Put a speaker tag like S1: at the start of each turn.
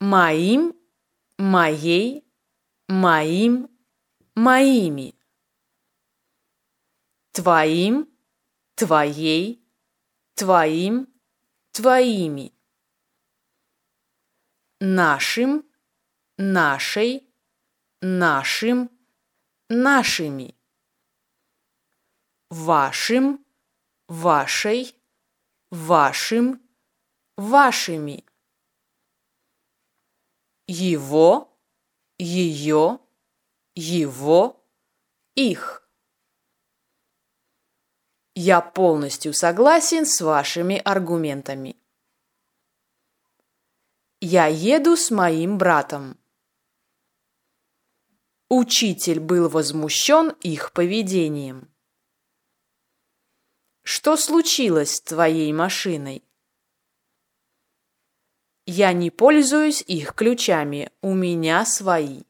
S1: моим, моей, моим, моими. Твоим, твоей, твоим, твоими. Нашим, нашей, нашим, нашими. Вашим, вашей, вашим, вашими. Его, ее, его, их. Я полностью согласен с вашими аргументами. Я еду с моим братом. Учитель был возмущен их поведением. Что случилось с твоей машиной? Я не пользуюсь их ключами, у меня свои.